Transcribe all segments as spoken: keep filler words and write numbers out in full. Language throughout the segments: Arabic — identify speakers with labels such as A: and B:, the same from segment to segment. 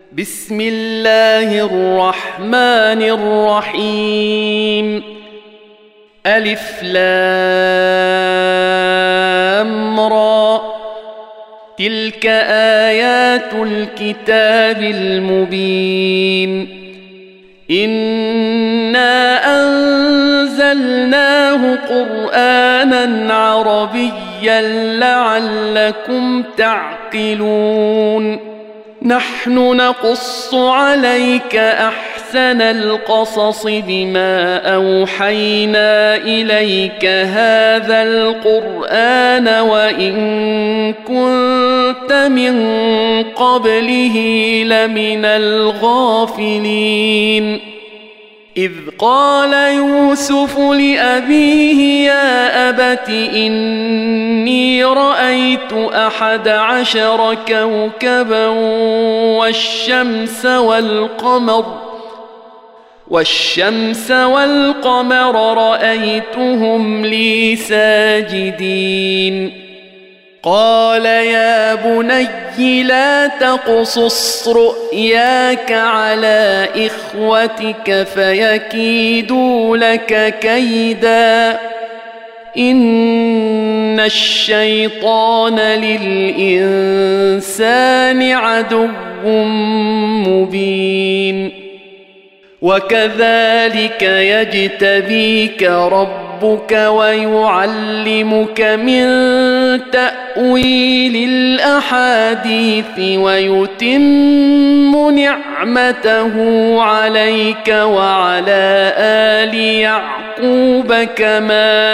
A: بسم الله الرحمن الرحيم. ألف لام را، تلك آيات الكتاب المبين. إنا أنزلناه قرآنا عربيا لعلكم تعقلون. نحن نقص عليك أحسن القصص بما أوحينا إليك هذا القرآن وإن كنت من قبله لمن الغافلين. إذ قال يوسف لأبيه يا أبت إني رأيت أحد عشر كوكبا والشمس والقمر والشمس والقمر رأيتهم لي ساجدين. قال يا بني لا تقصص رؤياك على إخوتك فيكيدوا لك كيدا، إن الشيطان للإنسان عدو مبين. وكذلك يجتبيك ربك ويعلمك من تأويل الأحاديث ويتم نعمته عليك وعلى آل يعقوب كما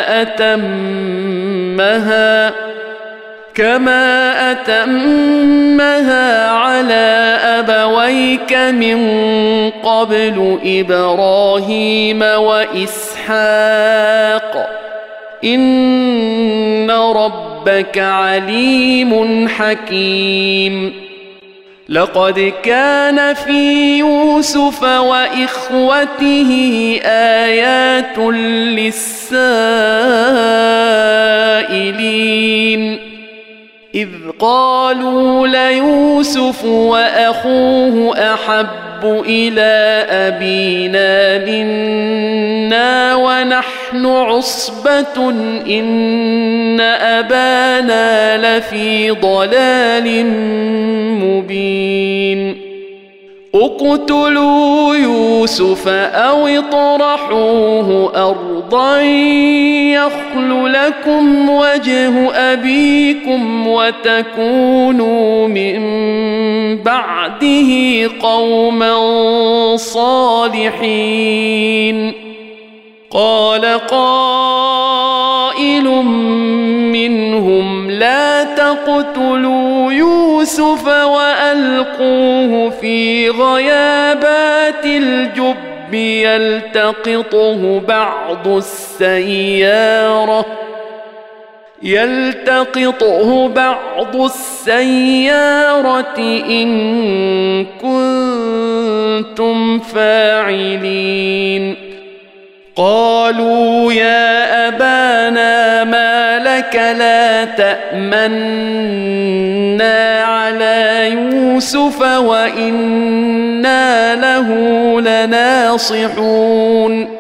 A: أتمها كما أتمها على أبويك من قبل إبراهيم وإسحاق إن ربك عليم حكيم. لقد كان في يوسف وإخوته آيات للسائلين إذ قالوا ليوسف وأخوه أحب إلى أبينا منا ونحن عصبة إن أبانا لفي ضلال مبين. اقتلوا يوسف أو اطرحوه أرضا يخل لكم وجه أبيكم وتكونوا من بعده قوما صالحين. قال قائل منهم لا تقتلوا يوسف وألقوه في غيابات الجب يلتقطه بعض السيارة يلتقطه بعض السيارة إن كنتم فاعلين. قالوا يا أبانا ما لك لا تأمنا على يوسف وإنا له لناصحون.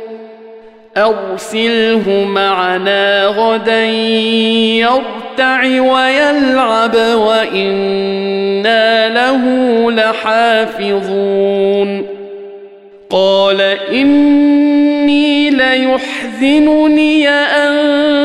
A: أرسله معنا غدا يرتع ويلعب وإنا له لحافظون. قال إني ليحزنني أن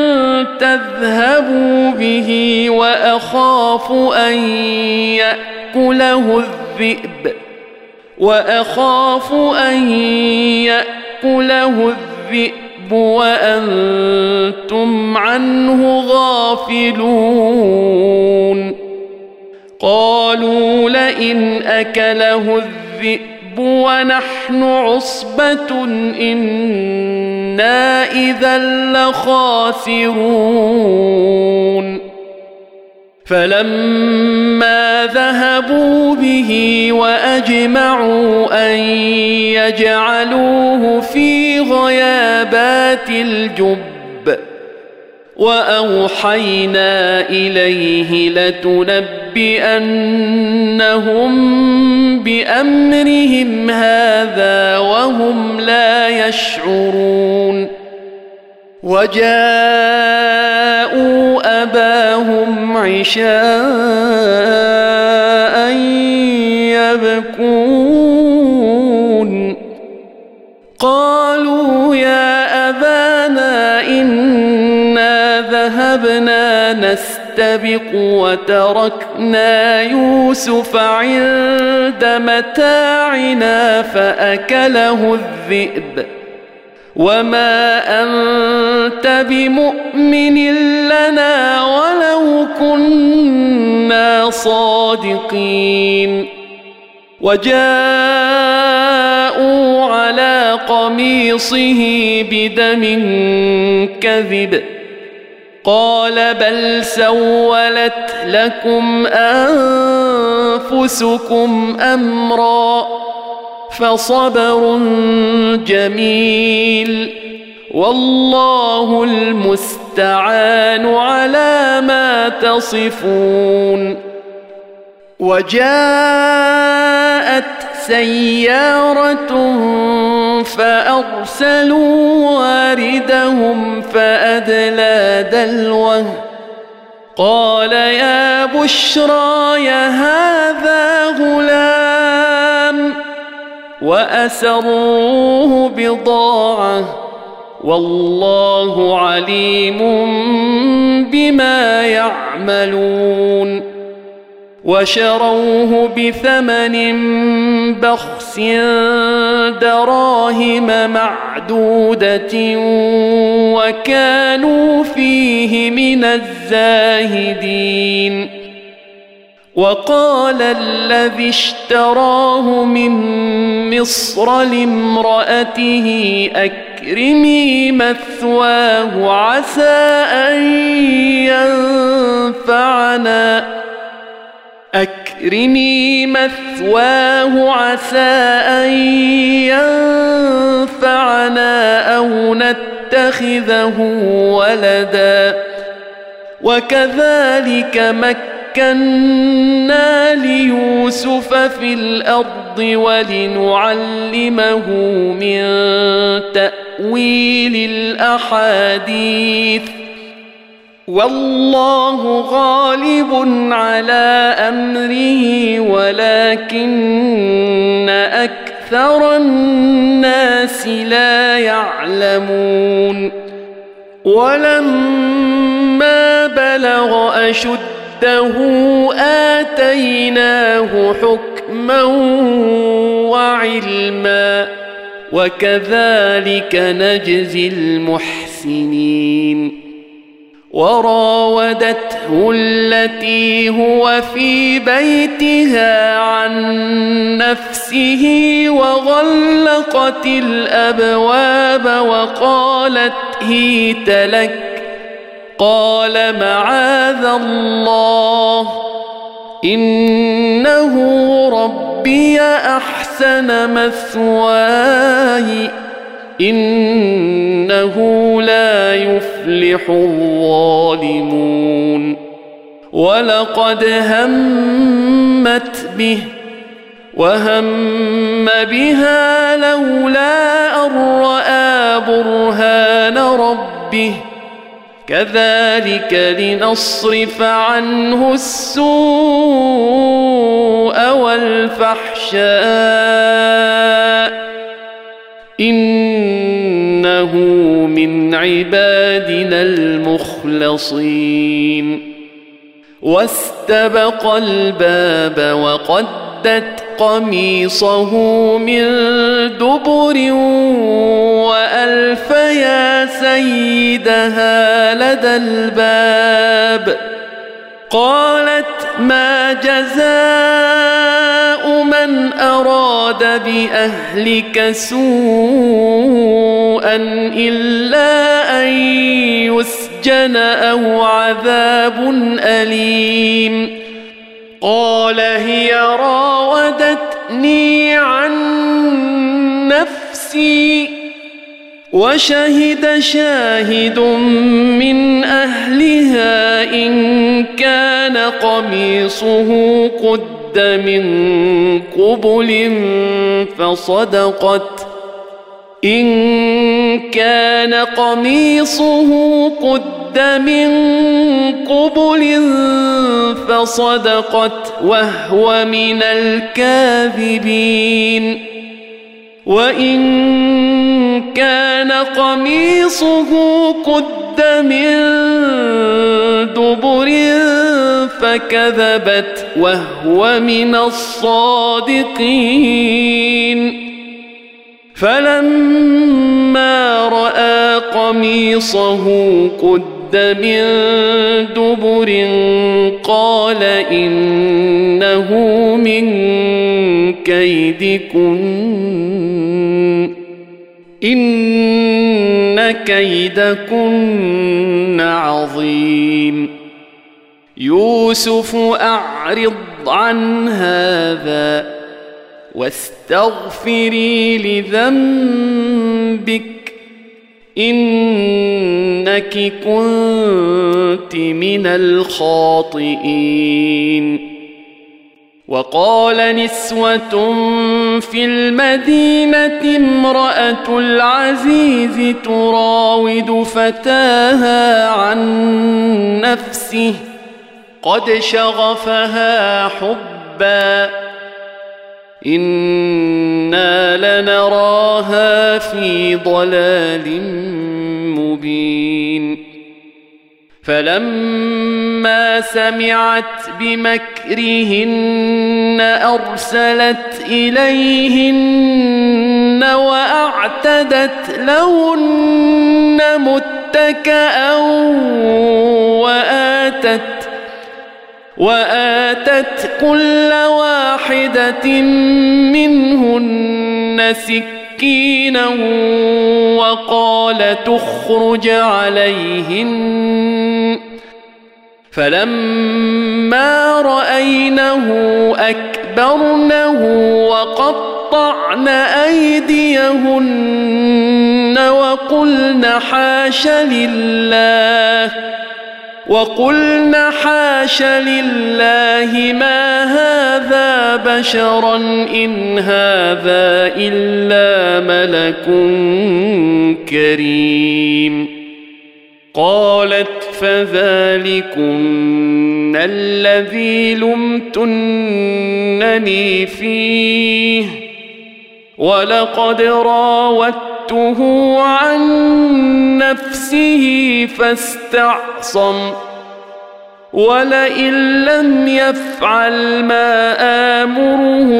A: تذهبوا به وأخاف أن يأكله الذئب وأخاف أن يأكله الذئب وأنتم عنه غافلون. قالوا لئن أكله الذئب ونحن عصبة إنا إذا لخاسرون. فلما ذهبوا به وأجمعوا أن يجعلوه في غيابات الجب وأوحينا إليه لتنبئنهم بأمرهم هذا وهم لا يشعرون وجاءوا أباهم عشاء يبكون قالوا يا أبانا إنا ذهبنا نستبق وتركنا يوسف عند متاعنا فأكله الذئب وما أنت بمؤمن لنا ولو كنا صادقين وجاءوا على قميصه بدم كذب قال بل سولت لكم أنفسكم أمرا فصبر جميل والله المستعان على ما تصفون وجاءت سيارة فأرسلوا واردهم فأدلى دلوه قال يا بشرى هذا غلام وأسروه بضاعة والله عليم بما يعملون وشروه بثمن بخس دراهم معدودة وكانوا فيه من الزاهدين وقال الذي اشتراه من مصر لامرأته أكرمي مثواه عسى أن ينفعنا أكرمي مثواه عسى أن ينفعنا أو نتخذه ولدا وكذلك مكنا ليوسف في الأرض ولنعلمه من تأويل الأحاديث والله غالب على أمره ولكن أكثر الناس لا يعلمون ولما بلغ أشده آتيناه حكما وعلما وكذلك نجزي المحسنين وراودته التي هو في بيتها عن نفسه وغلقت الأبواب وقالت هيت لك قال معاذ الله إنه ربي أحسن مثواي إنه لا يفلح الظالمون ولقد همت به وهم بها لولا أن رأى برهان ربه كذلك لنصرف عنه السوء والفحشاء إنه من عبادنا المخلصين واستبق الباب وقدت قميصه من دبر وألف يا سيدها لدى الباب قالت ما جزاء من أراد بأهلك سوءا إلا أن يسجن أو عذاب أليم قال هي راودتني عن نفسي وشهد شاهد من أهلها إن كان قميصه قد من قبل فصدقت إن كان قميصه قد من قبل فصدقت وهو من الكاذبين وإن كان قميصه قد من دبر فكذبت وهو من الصادقين فلما رأى قميصه قد من دبر قال إنه من كيدكن إن كيدكن عظيم يوسف أعرض عن هذا واستغفري لذنبك إنك كنت من الخاطئين وقال نسوة في المدينة امرأة العزيز تراود فتاها عن نفسه قد شغفها حبا إنا لنراها في ضلال مبين فلما سمعت بمكرهن أرسلت إليهن وأعتدت لهن متكئا وآتت وآتت كل واحدة منهن سكينا وقال تخرج عليهن فلما رأينه أكبرنه وقطعن أيديهن وقلن حاش لله وقلن حاش لله ما هذا بشرا إن هذا إلا ملك كريم قالت فذلكن الذي لمتنني فيه ولقد راودته عن نفسه فاستعصم ولئن لم يفعل ما آمره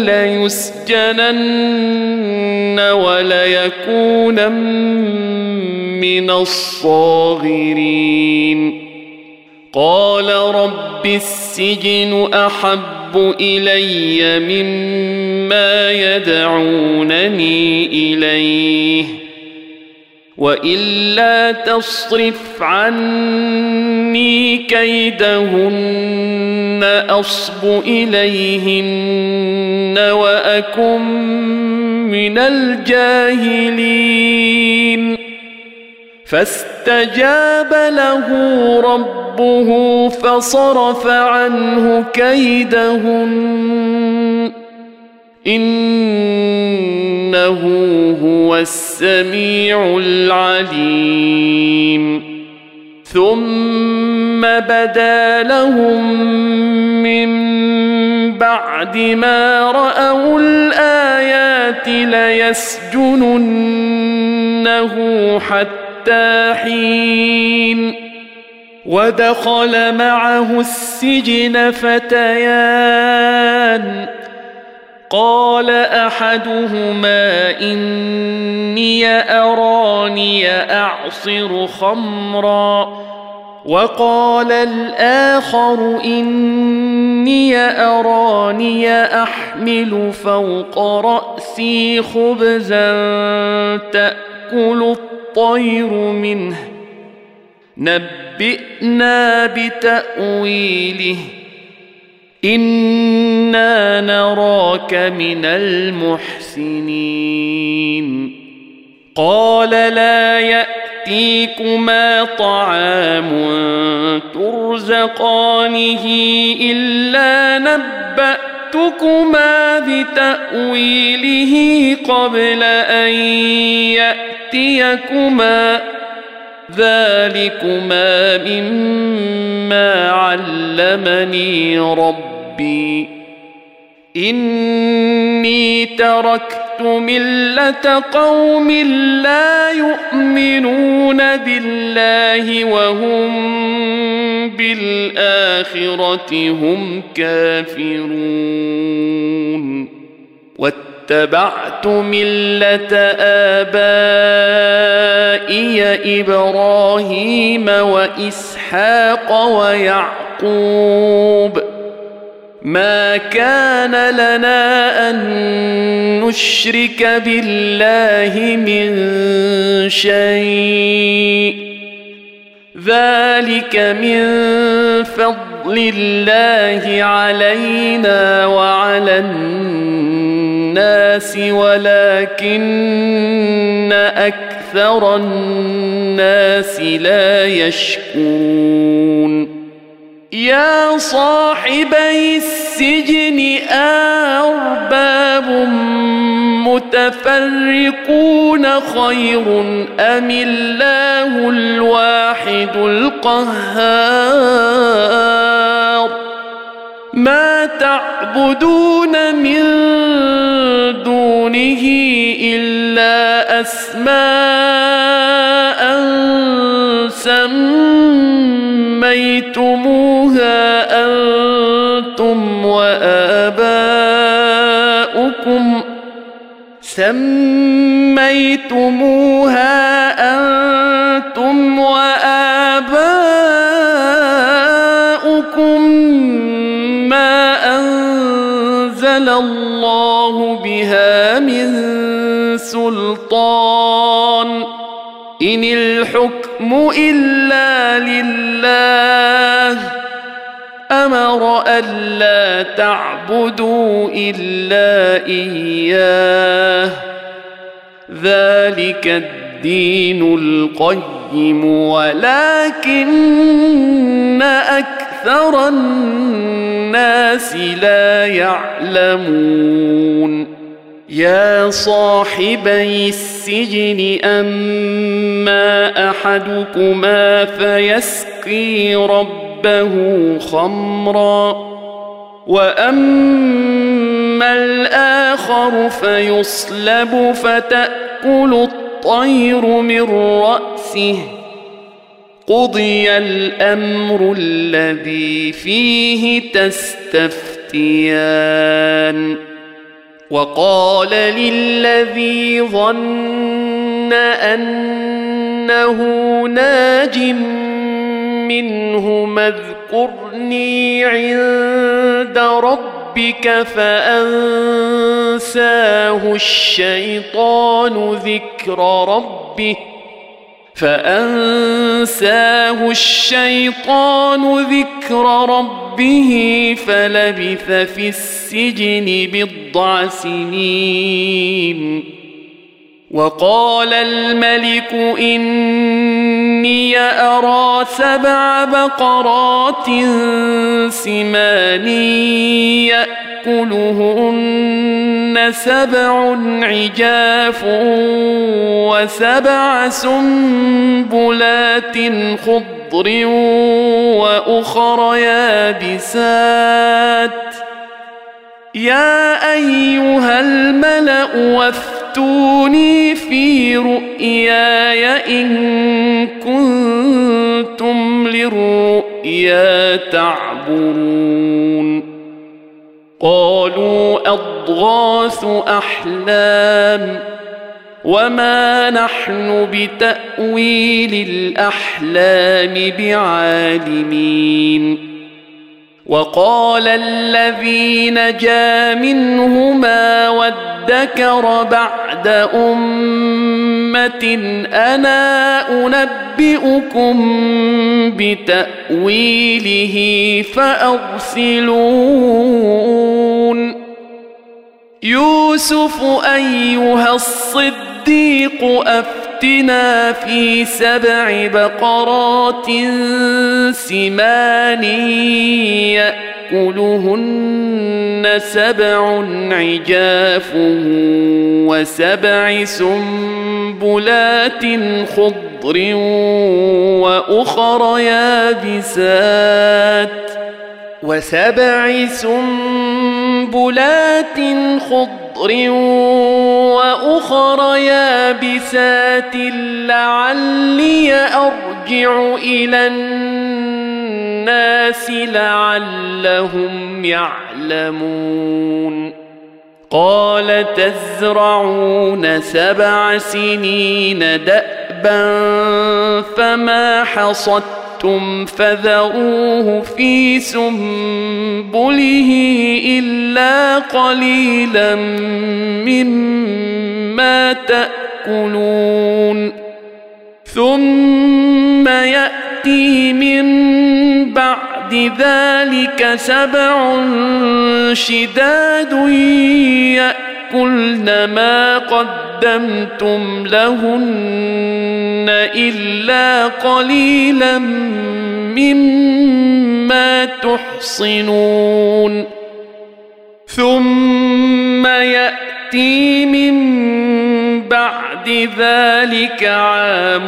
A: ليسجنن وليكون من الصاغرين قال رب السجن أحب إلي مما يدعونني إليه وإلا تصرف عني كيدهن أصب إليهن وأكن من الجاهلين فاستجاب له ربه فصرف عنه كيدهن إنه هو السميع العليم ثم بدا لهم من بعد ما رأوا الآيات ليسجننه حتى حين ودخل معه السجن فتيان قال أحدهما إني أراني أعصر خمرا وقال الآخر إني أراني أحمل فوق رأسي خبزا تأكل الطير منه نبئنا بتأويله إنا نراك من المحسنين قال لا يأتيكما طعام ترزقانه إلا نبأتكما بتأويله قبل أن يأتيكما ذلكما مما علمني ربي إني تركت ملة قوم لا يؤمنون بالله وهم بالآخرة هم كافرون واتبعت ملة آبائي إبراهيم وإسحاق ويعقوب ما كان لنا أن نشرك بالله من شيء ذلك من فضل الله علينا وعلى الناس ولكن أكثر الناس لا يشكرون يا صاحبي السجن أأرباب متفرقون خير أم الله الواحد القهار ما تعبدون من دونه إلا أسماء سميتموها أنتم وآباؤكم سميتموها أنتم وآباؤكم ما أنزل الله بها من سلطان إن الحكم إلا لله أمر ألا تعبدوا إلا إياه ذلك الدين القيم ولكن أكثر الناس لا يعلمون يا صاحبي السجن أما أحدكما فيسقي ربه خمرا وأما الآخر فيصلب فتأكل الطير من رأسه قضي الأمر الذي فيه تستفتيان وقال للذي ظن أنه ناج منهما اذكرني عند ربك فأنساه الشيطان ذكر ربه فأنساه الشيطان ذكر ربه فلبث في السجن بضع سنين وقال الملك إني أرى سبع بقرات سمان يأكلهن سبع عجاف وسبع سنبلات خضر وأخر يابسات يا أيها الملأ وافتوني في رؤياي إن كنتم للرؤيا تعبرون قالوا أضغاث أحلام وما نحن بتأويل الأحلام بعالمين وقال الذي نجا منهما وادكر بعد أمة أنا أنبئكم بتأويله فأرسلون يوسف أيها الصديق الصديق أفتنا في سبع بقرات سمان يأكلهن سبع عجاف وسبع سنبلات خضر وأخر يابسات وسبع سنبلات خضر وأخر يابسات لعلي أرجع إلى الناس لعلهم يعلمون قال تزرعون سبع سنين دأبا فما حصدتم فذروه في سنبله إلا قليلا مما تأكلون ثم يأتي من بعد ذلك سبع شداد يأكلن ما قدمتم لهن إلا قليلا مما تحصنون ثم يأتي من بعد ذلك عام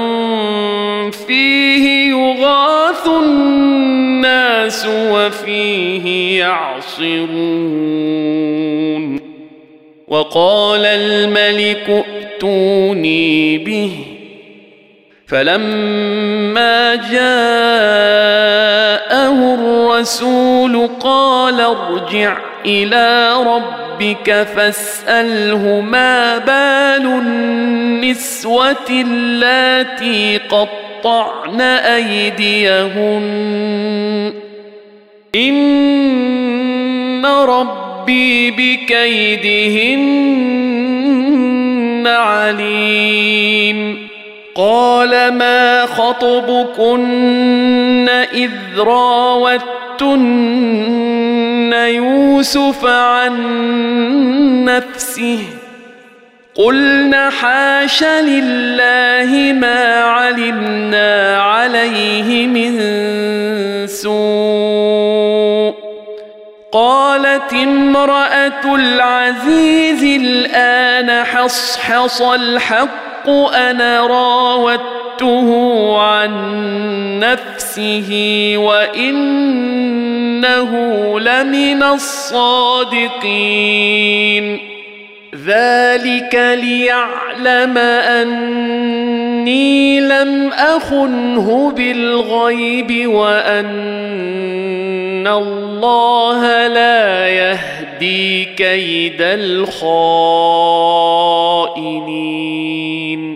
A: فيه يغاث الناس وفيه يعصرون وقال الملك ائتوني به فلما جاءه الرسول قال ارجع إلى ربك فاسأله ما بال النسوة اللاتي قطعن أيديهن إن ربي بكيدهن عليم قال ما خطبكن إذ راوتن يوسف عن نفسه قلنا حاش لله ما علمنا عليه من سوء قالت امرأة العزيز الآن حصحص الحق أنا راودته عن نفسه وإنه لمن الصادقين ذلك ليعلم أني لم أخنه بالغيب وأن الله لا يهدي كيد الخائنين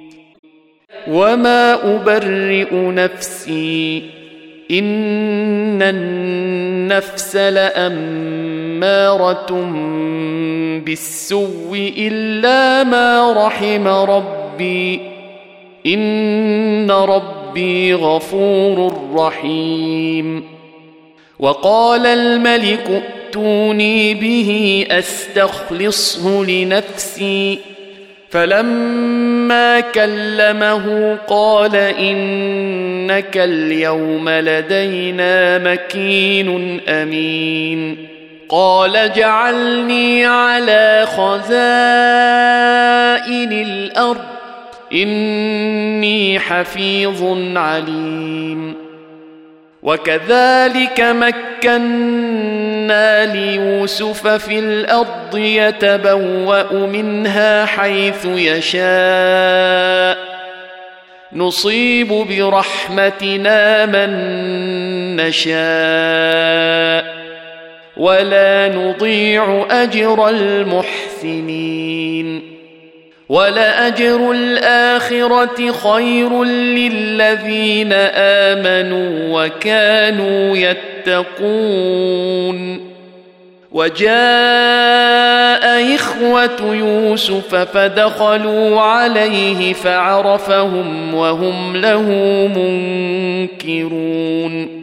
A: وما أبرئ نفسي إن النفس لأمارة بالسوء إلا ما رحم ربي إن ربي غفور رحيم وقال الملك ائتوني به أستخلصه لنفسي فلما كلمه قال إنك اليوم لدينا مكين أمين قال جعلني على خزائن الأرض إني حفيظ عليم وكذلك مكنا ليوسف في الأرض يتبوأ منها حيث يشاء نصيب برحمتنا من نشاء ولا نضيع أجر المحسنين ولأجر الآخرة خير للذين آمنوا وكانوا يتقون وجاء إخوة يوسف فدخلوا عليه فعرفهم وهم له منكرون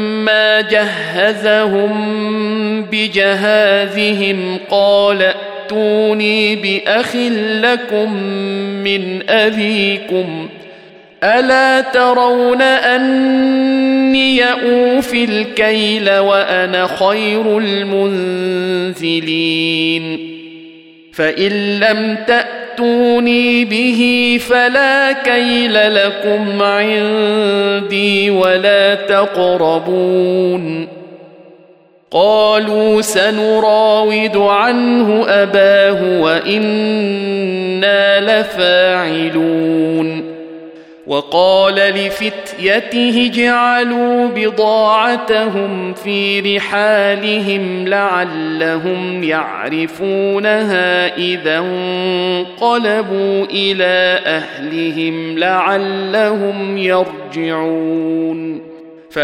A: ولما جهزهم بجهازهم قال تأتوني بأخ لكم من أبيكم ألا ترون أني أوفي الكيل وأنا خير المنزلين فإن لم تأتوني به فلا كيل لكم عندي ولا تقربون قالوا سنراود عنه أباه وإنا لفاعلون وقال لفتيته اجعلوا بضاعتهم في رحالهم لعلهم يعرفونها إذا انقلبوا إلى أهلهم لعلهم يرجعون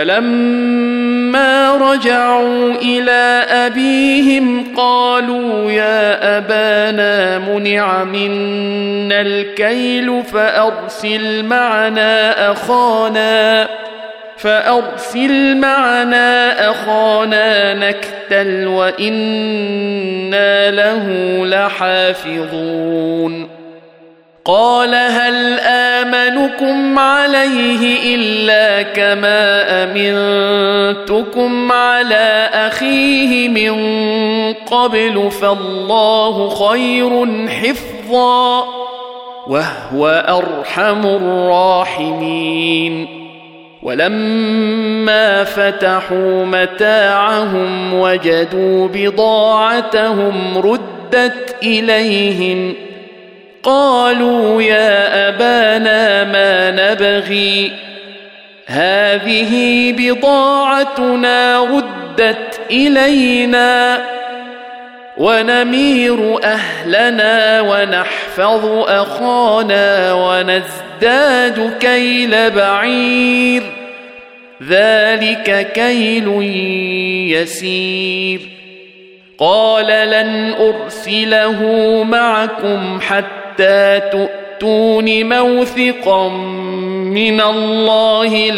A: فلما رجعوا إلى أبيهم قالوا يا أبانا منع منا الكيل فأرسل معنا أخانا فأرسل معنا أخانا نكتل وإنا له لحافظون قال هل آمنكم عليه إلا كما أمنتكم على أخيه من قبل فالله خير حفظا وهو أرحم الراحمين ولما فتحوا متاعهم وجدوا بضاعتهم ردت إليهم قالوا يا أبانا ما نبغي هذه بضاعتنا ردت إلينا ونمير أهلنا ونحفظ أخانا ونزداد كيل بعير ذلك كيل يسير قال لن أرسله معكم حتى تؤتون موثقا من الله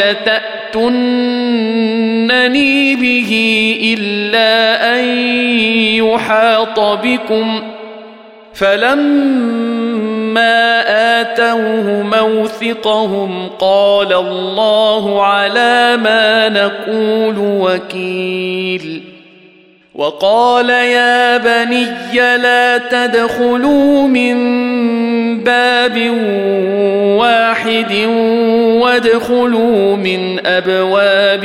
A: لتأتونني به إلا أن يحاط بكم فلما آتوه موثقهم قال الله على ما نقول وكيل وقال يا بني لا تدخلوا من باب واحد وادخلوا من أبواب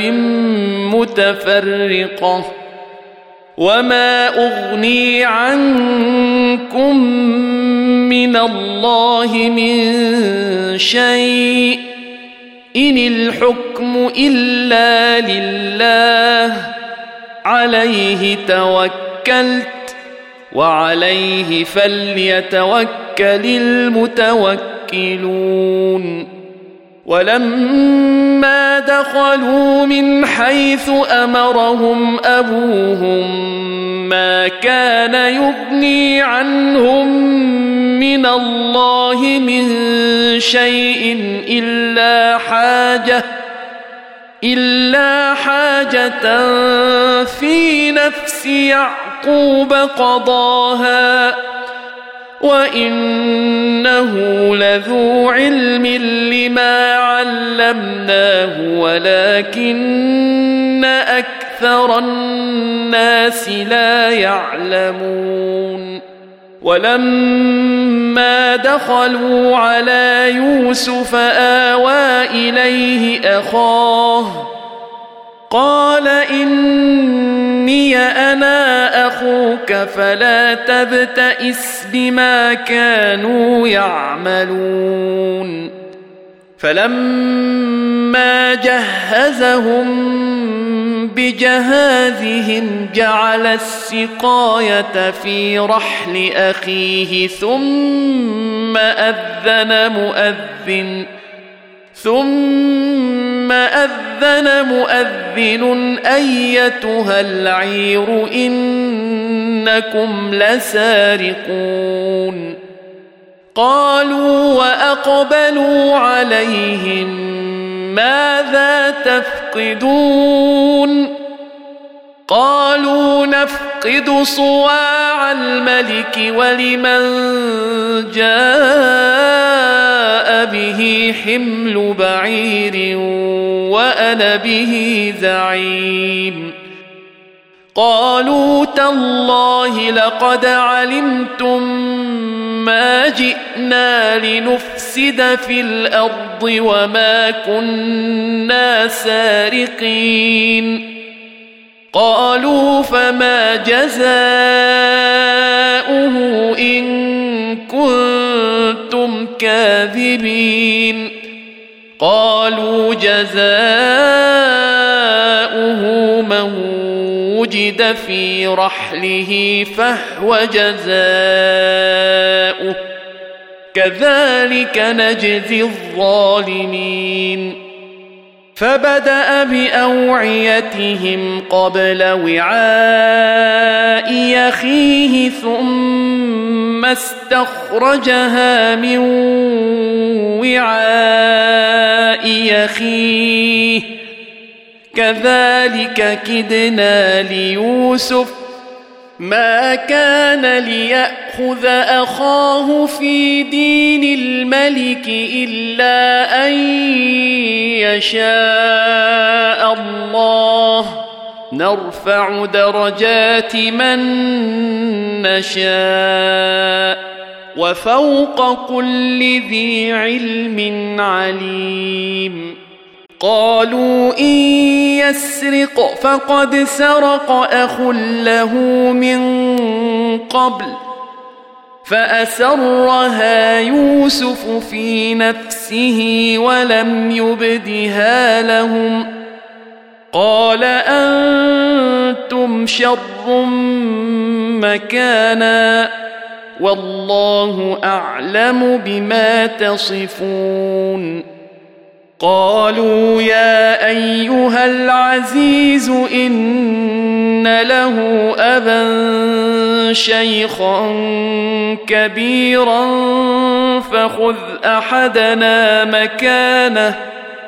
A: متفرقة وما أغني عنكم من الله من شيء إن الحكم إلا لله عليه توكلت وعليه فليتوكل المتوكلون ولما دخلوا من حيث أمرهم أبوهم ما كان يغني عنهم من الله من شيء إلا حاجة إلا حاجة في نفس يعقوب قضاها وإنه لذو علم لما علمناه ولكن أكثر الناس لا يعلمون ولما دخلوا على يوسف آوى إليه أخاه قال إني أنا أخوك فلا تبتئس بما كانوا يعملون فلما جهزهم بجهازهم جعل السقاية في رحل أخيه ثم أذن مؤذن ثم أذن مؤذن أيتها العير إنكم لسارقون قالوا وأقبلوا عليهم ماذا تفقدون قالوا نفقد صواع الملك ولمن جاء به حمل بعير وأنا به زعيم قالوا تالله لقد علمتم ما جئنا لنفسد في الأرض وما كنا سارقين قالوا فما جزاؤه إن كنتم كاذبين قالوا جزاؤه من وجد في رحله فهو جزاؤه كذلك نجزي الظالمين فبدأ بأوعيتهم قبل وعاء أخيه ثم استخرجها من وعاء أخيه كذلك كدنا ليوسف ما كان ليأخذ أخاه في دين الملك إلا أن يشاء الله نرفع درجات من نشاء وفوق كل ذي علم عليم قالوا إن يسرق فقد سرق أخ له من قبل فأسرها يوسف في نفسه ولم يبدها لهم قال أنتم شر مكانا والله أعلم بما تصفون قالوا يا أيها العزيز إن له أبا شيخا كبيرا فخذ أحدنا مكانه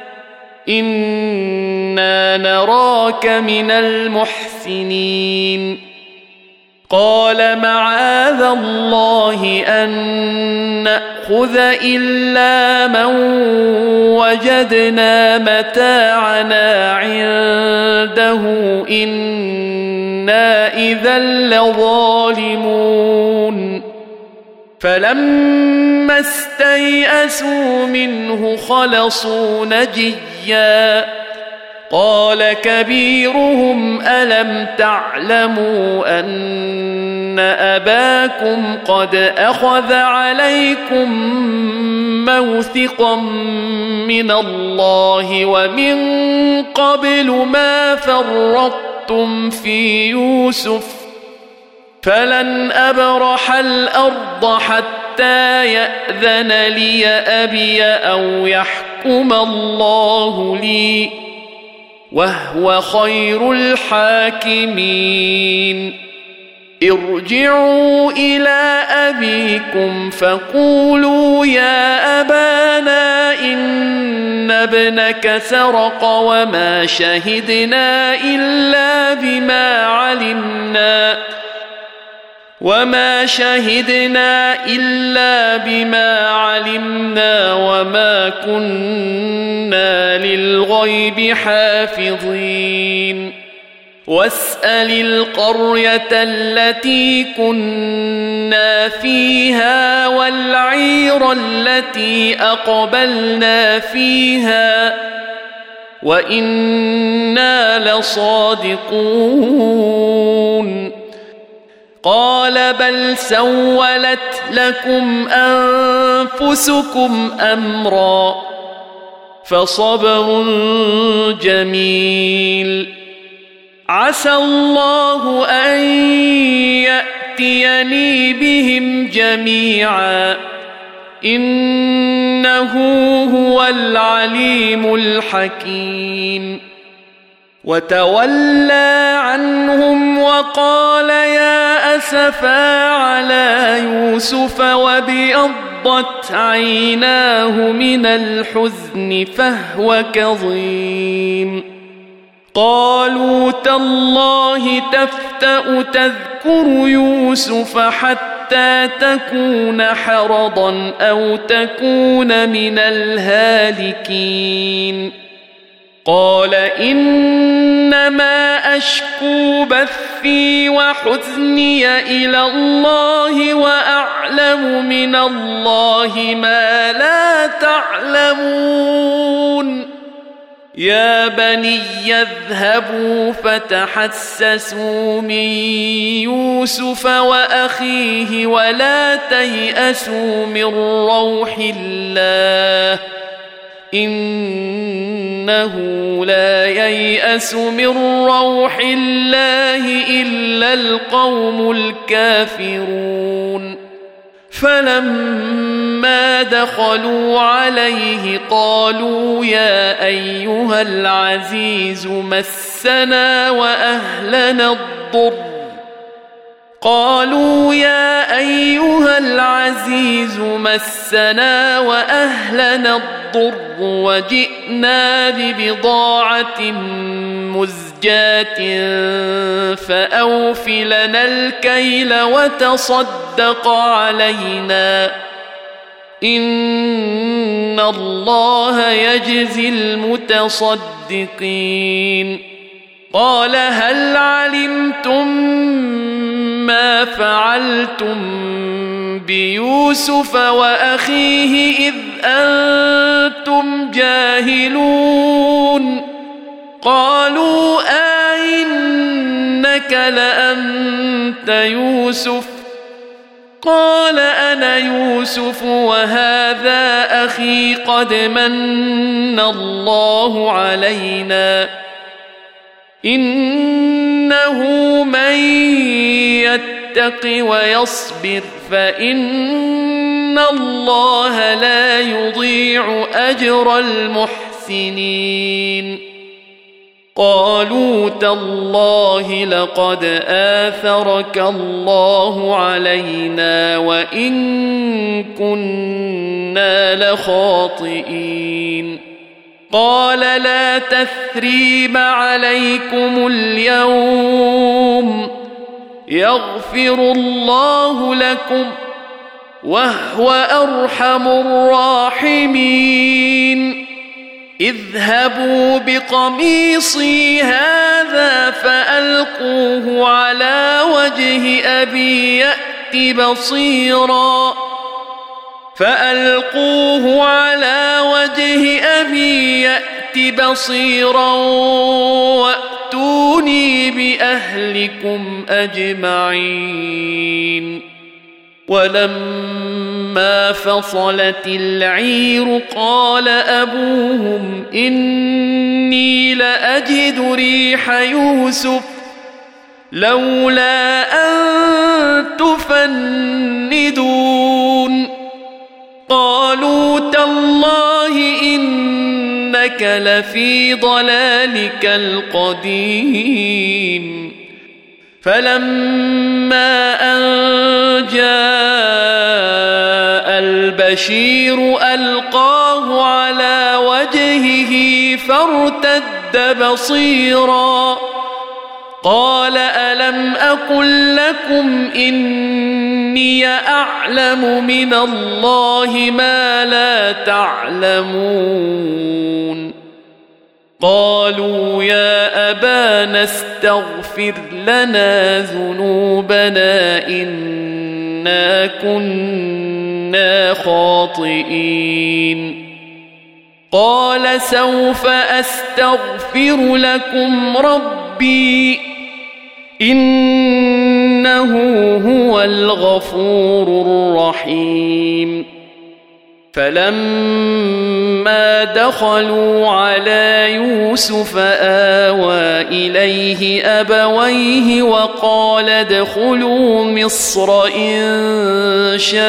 A: إنا نراك من المحسنين قال معاذ الله أن نأخذ إلا من وجدنا متاعنا عنده إنا إذا لظالمون فلما استيئسوا منه خلصوا نجيا قال كبيرهم ألم تعلموا أن أباكم قد أخذ عليكم موثقا من الله ومن قبل ما فرطتم في يوسف فلن أبرح الأرض حتى يأذن لي أبي أو يحكم الله لي وهو خير الحاكمين ارجعوا إلى أبيكم فقولوا يا أبانا إن ابنك سرق وما شهدنا إلا بما علمنا وما شهدنا إلا بما علمنا وما كنا للغيب حافظين واسأل القرية التي كنا فيها والعير التي أقبلنا فيها وإنا لصادقون قال بل سولت لكم أنفسكم أمرا فصبر جميل عسى الله أن يأتيني بهم جميعا إنه هو العليم الحكيم وتولى عنهم وقال يا أسفا على يوسف وابيضت عيناه من الحزن فهو كظيم قالوا تالله تفتأ تذكر يوسف حتى تكون حرضا أو تكون من الهالكين قال إنما أشكو بثي وحزني إلى الله وأعلم من الله ما لا تعلمون يا بني اذهبوا فتحسسوا من يوسف وأخيه ولا تيأسوا من روح الله إنه لا ييأس من روح الله إلا القوم الكافرون فلما دخلوا عليه قالوا يا أيها العزيز مسنا وأهلنا الضر قالوا يا أيها العزيز مسنا وأهلنا الضر وجئنا ببضاعة مزجاة فأوف لنا الكيل وتصدق علينا إن الله يجزي المتصدقين قال هل علمتم ما فعلتم بيوسف وأخيه إذ أنتم جاهلون قالوا أئنك لأنت يوسف قال أنا يوسف وهذا أخي قد من الله علينا إنه من يتق ويصبر فإن الله لا يضيع أجر المحسنين قالوا تالله لقد آثرك الله علينا وإن كنا لخاطئين قال لا تثريب عليكم اليوم يغفر الله لكم وهو أرحم الراحمين اذهبوا بقميصي هذا فألقوه على وجه أبي يأت بصيرا فألقوه على وجه أبي يأت بصيرا وأتوني بأهلكم أجمعين ولما فصلت العير قال أبوهم إني لأجد ريح يوسف لولا أن تفندون قالوا تالله إنك لفي ضلالك القديم فلما أن جاء البشير ألقاه على وجهه فارتد بصيرا قال ألم أقل لكم إني أعلم من الله ما لا تعلمون قالوا يا أبانا استغفر لنا ذنوبنا إنا كنا خاطئين قال سوف أستغفر لكم ربي إنه هو الغفور الرحيم فلما دخلوا على يوسف آوى إليه أبويه وقال ادخلوا مصر إن شاء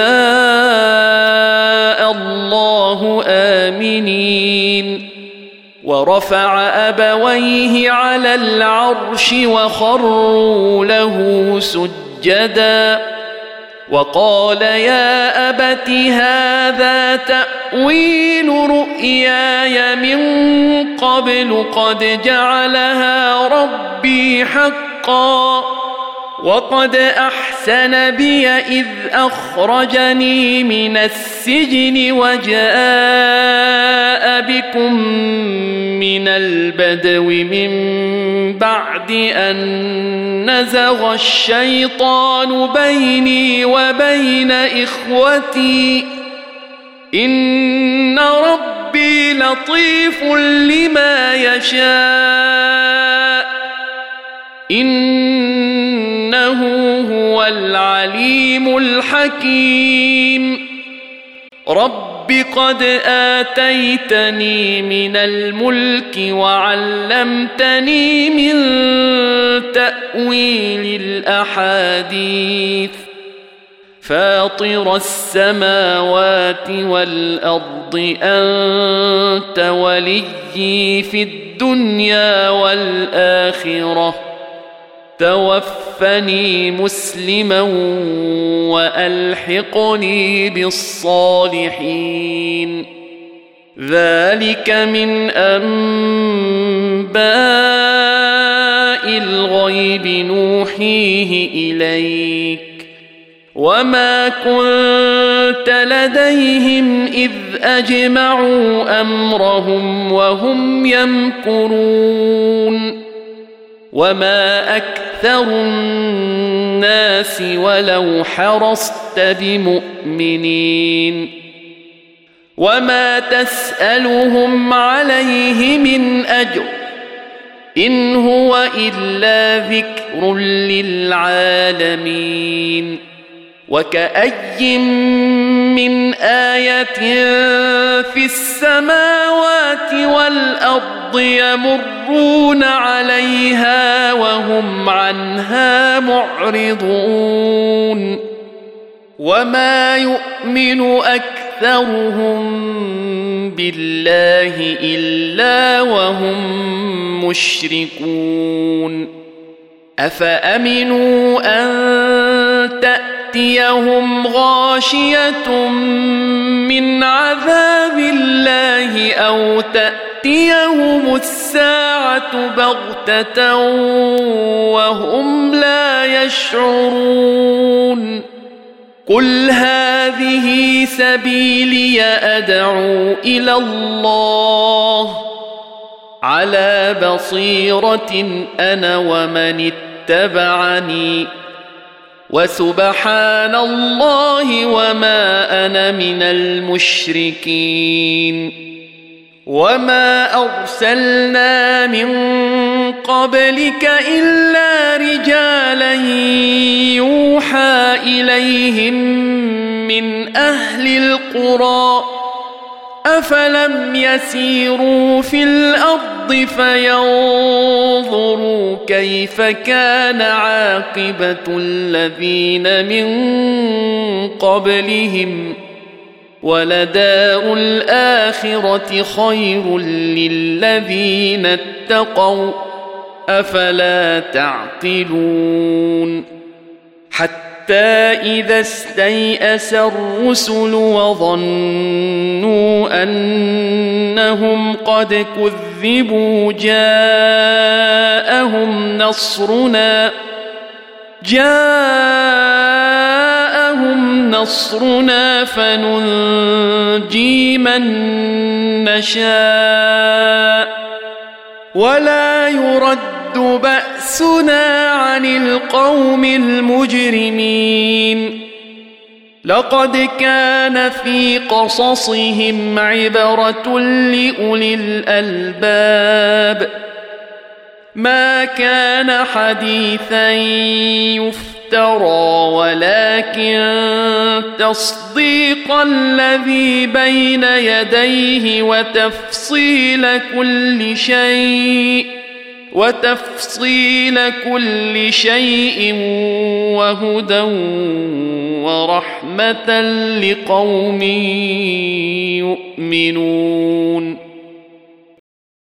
A: الله آمنين ورفع أبويه على العرش وخروا له سجدا وقال يا أبت هذا تأويل رؤياي من قبل قد جعلها ربي حقا وقد أحسن بي إذ أخرجني من السجن وجاء بكم من البدو من بعد أن نزغ الشيطان بيني وبين إخوتي إن ربي لطيف لما يشاء إنه هو العليم الحكيم رب قد آتيتني من الملك وعلمتني من تأويل الأحاديث فاطر السماوات والأرض أنت وليي في الدنيا والآخرة توفني مسلما وألحقني بالصالحين ذلك من أنباء الغيب نوحيه إليك وما كنت لديهم إذ أجمعوا أمرهم وهم يمكرون وما أكثر الناس ولو حرصت بمؤمنين وما تسألهم عليه من أجر إن هو إلا ذكر للعالمين وكأي من آية في السماوات والأرض يمرون عليها وهم عنها معرضون وما يؤمن أكثرهم بالله إلا وهم مشركون أفأمنوا أن تأتيهم غاشية من عذاب الله أو تأتيهم الساعة بغتة وهم لا يشعرون قل هذه سبيلي أدعو إلى الله على بصيرة أنا ومن اتبعني وسبحان الله وما أنا من المشركين وما أرسلنا من قبلك إلا رجالا يوحى إليهم من أهل القرى أفلم يسيروا في الأرض فينظروا كيف كان عاقبة الذين من قبلهم ولدار الآخرة خير للذين اتقوا أفلا تعقلون حتى إذا استيأس الرسل وظنوا أنهم قد كذبوا جاءهم نصرنا جاءهم نصرنا فننجي من نشاء ولا يرد بأسنا عن القوم المجرمين لقد كان في قصصهم عبرة لأولي الألباب ما كان حديثا يفترى ولكن تصديق الذي بين يديه وتفصيل كل شيء وتفصيل كل شيء وهدى ورحمة لقوم يؤمنون